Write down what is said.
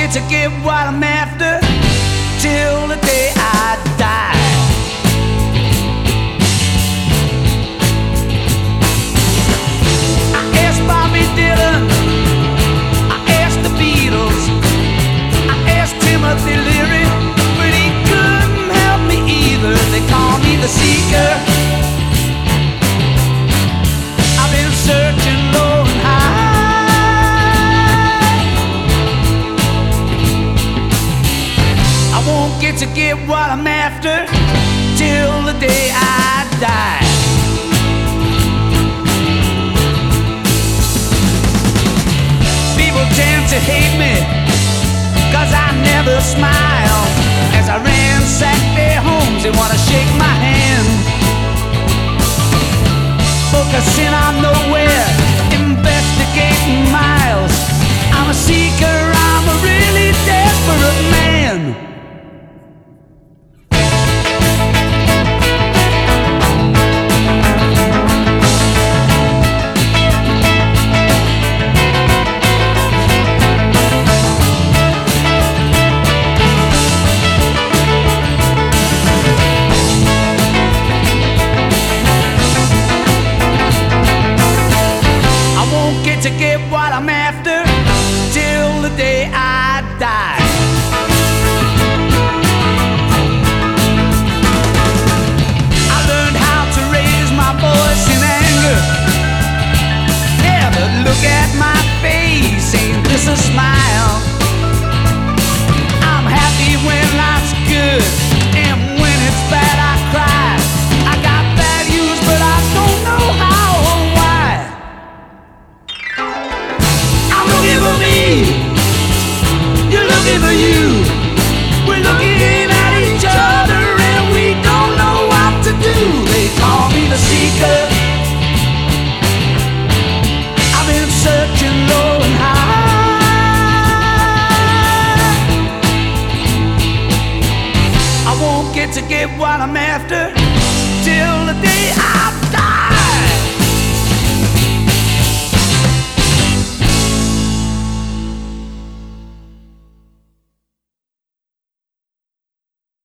get to get what I'm after till the day I die. I asked Bobby Dylan, I asked the Beatles, I asked Timothy Leary, but he couldn't help me either. They call me the seeker. I've been searching low and high. I won't get to get what I'm after till the day I die. People tend to hate me 'cause I never smile. As I ransack their homes, they wanna shake my hand. Focusing on nowhere, investigating miles. I'm a seeker, I'm a really desperate man. To get what I'm after till the day I die. I learned how to raise my voice in anger. Never look at my face, ain't this a smile? I'm happy when life's good, and when it's bad I cry. I got values but I don't know how or why. I'm looking for me, you're looking for you. We're looking at each other and we don't know what to do. They call me the seeker. I've been searching low and high. I won't get to get what I'm after till the day I